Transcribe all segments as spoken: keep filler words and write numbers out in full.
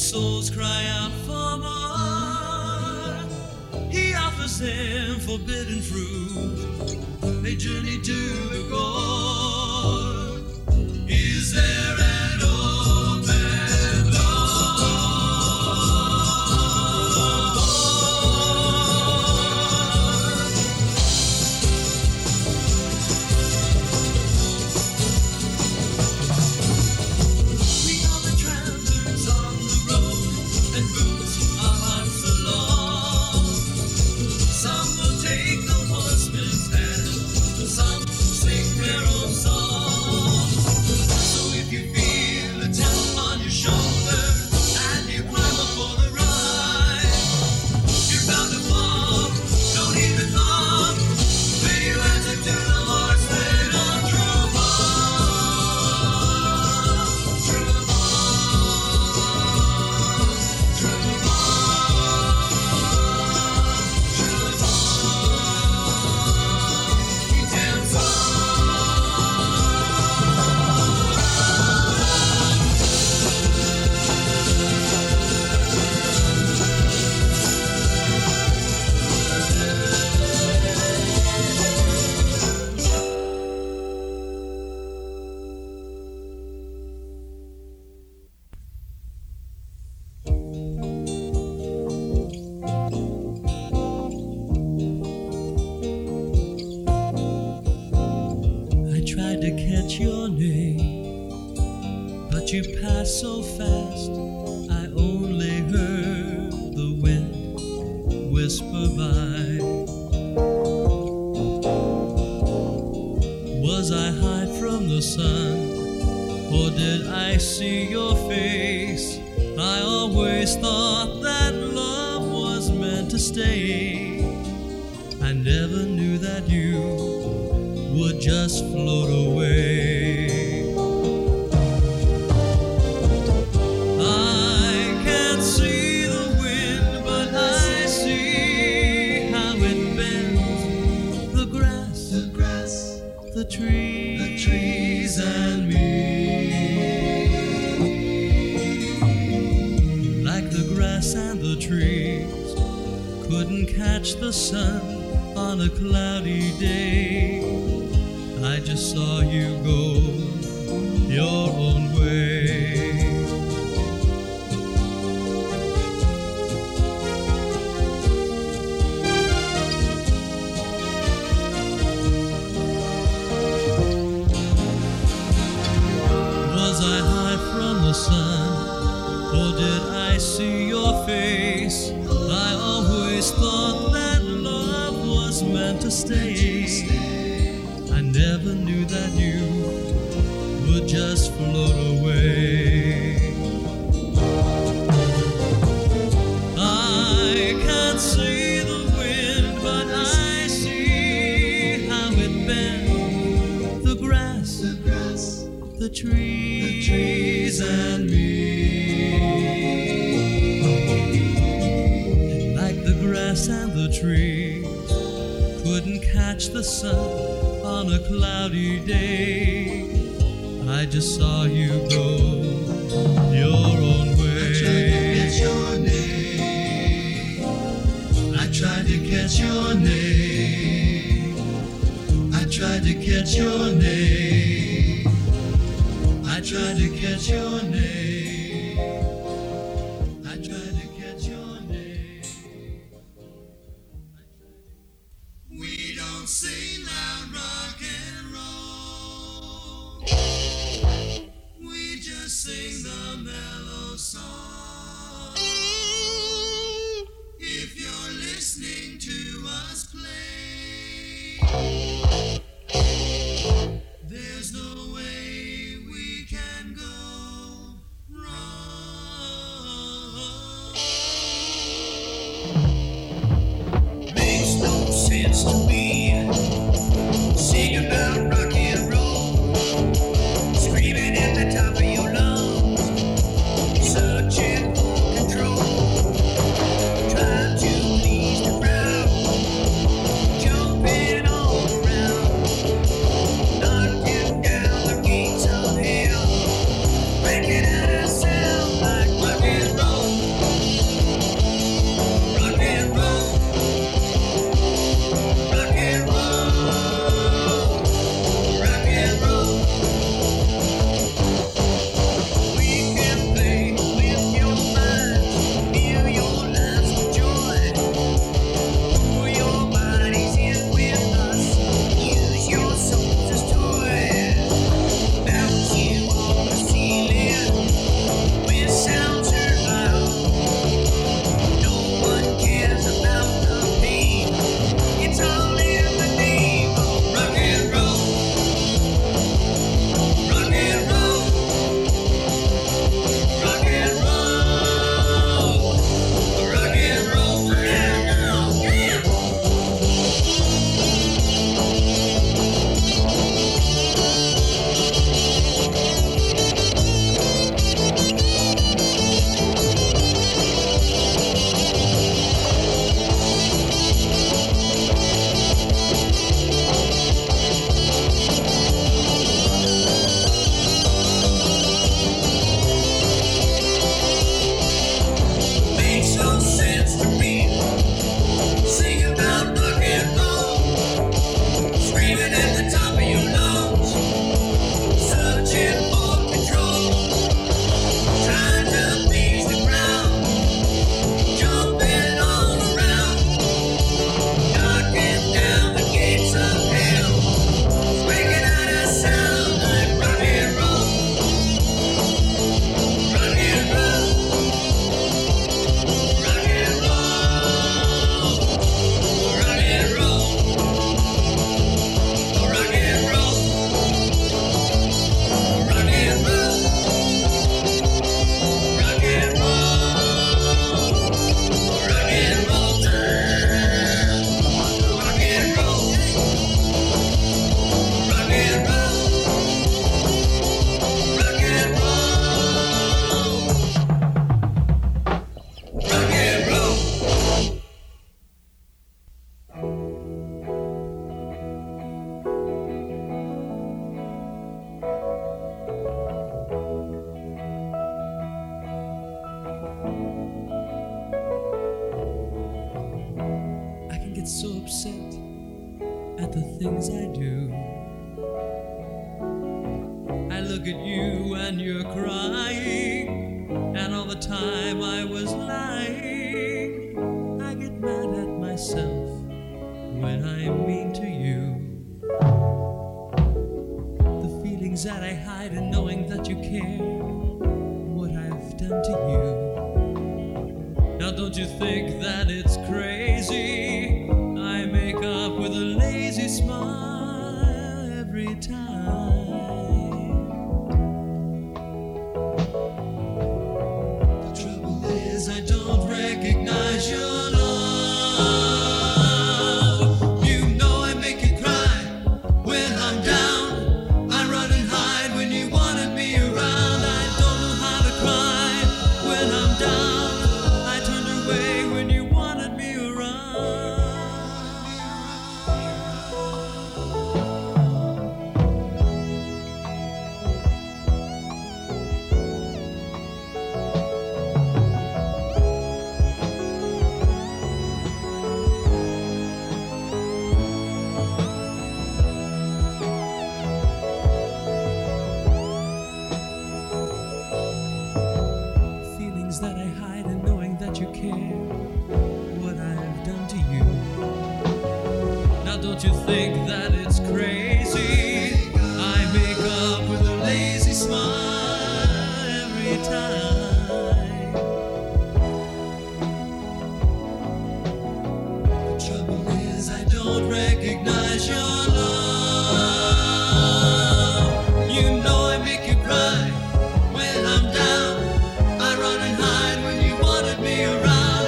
souls cry out for more. He offers them forbidden fruit. They journey to the goal. Is there an open door? We are the travelers on the road and boots our hearts along. Some will take the horseman's hand, some sing their own song. So if you feel a tap on your shoulder and you climb up for the ride, you're bound to fall, don't even long. When you answer to the Lord's led on true love, true love, true love, true love. He tells us. I tried to catch your name, but you passed so fast. I only heard the wind whisper by. Was I hide from the sun, or did I see your face? I always thought that love was meant to stay. I never knew that you would just float away. I can't see the wind, but I see how it bends the grass, the grass, the trees, the trees and me. Like the grass and the trees couldn't catch the sun on a cloudy day. I just saw you go your own way. Was I high from the sun, or did I see your face? I always thought that love was meant to stay. I never knew that you would just float away. I can't see the wind, but I see how it bends the grass, the grass, the trees, the trees and me. And like the grass and the trees couldn't catch the sun on a cloudy day, I just saw you go your own way. I tried to catch your name. I tried to catch your name. I tried to catch your name. I tried to catch your name. We don't sing loud rock and roll. We just sing the mellow song. If you're listening to us play, there's no way we can go wrong. Makes no sense to me. Sing about rock and roll, screaming at the top of your lungs, searching for control, trying to please the crowd. at the things I do. I look at you and you're crying, and all the time I was lying. I get mad at myself when I'm mean to you. The feelings that I hide in knowing that you care, what I've done to you. Now don't you think that it's crazy? I make up with a lazy smile every time. The trouble is I don't recognize your love. You know I make you cry when I'm down. I run and hide when you wanted me around. I don't know how to cry when I'm down. When you wanted me around, feelings that I hide and knowing that you care, what I've done to you. Now don't you think that it's crazy? I make up with a lazy smile every time. The trouble is I don't recognize your love. You know I make you cry when I'm down. I run and hide when you wanted me around.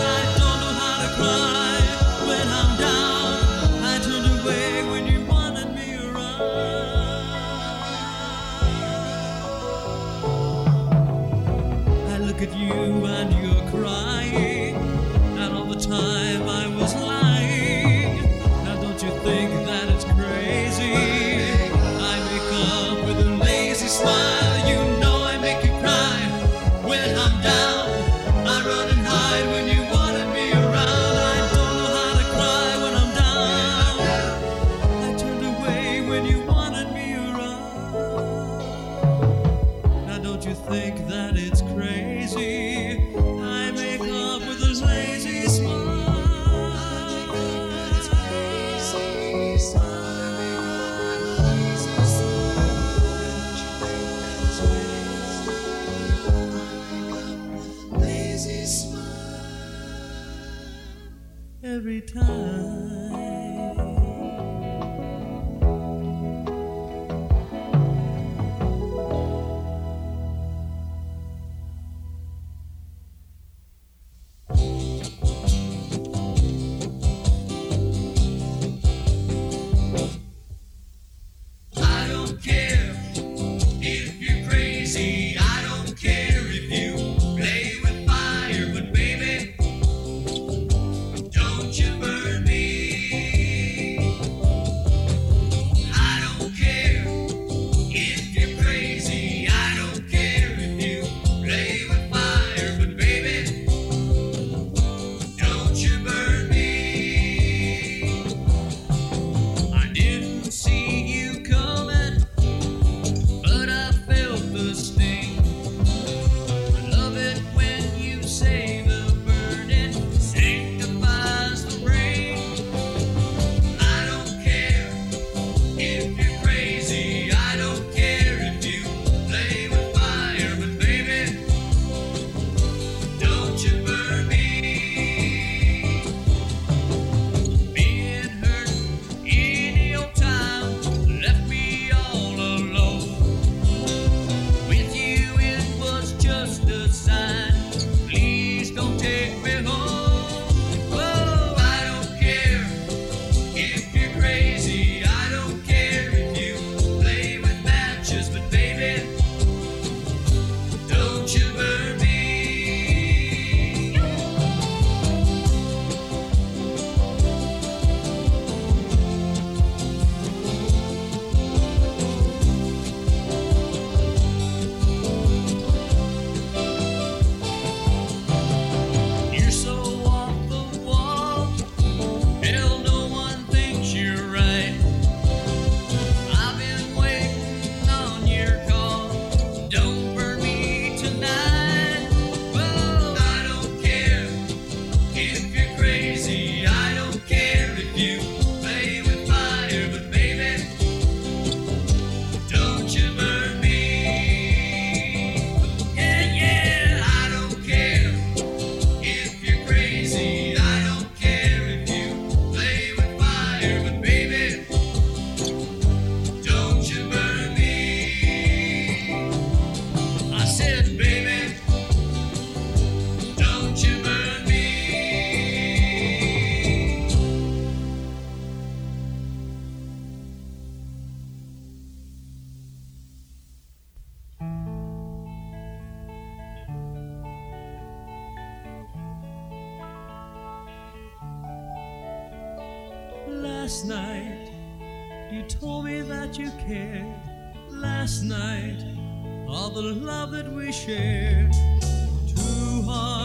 Look at you and you're crying, and all the time I was lying. Now don't you think that it's crazy? I make up with a lazy smile. You know I make you cry when I'm down. I run and hide when you wanted me around. I don't know how to cry when I'm down. I turned away when you wanted me around. Now don't you think that it's crazy? I make up with a lazy smile. Lazy smile every time. Don't you burn me. but baby, don't you burn me. I said, baby, don't you burn me. Last night, you told me that you cared. Last night, all the love that we shared. Two hearts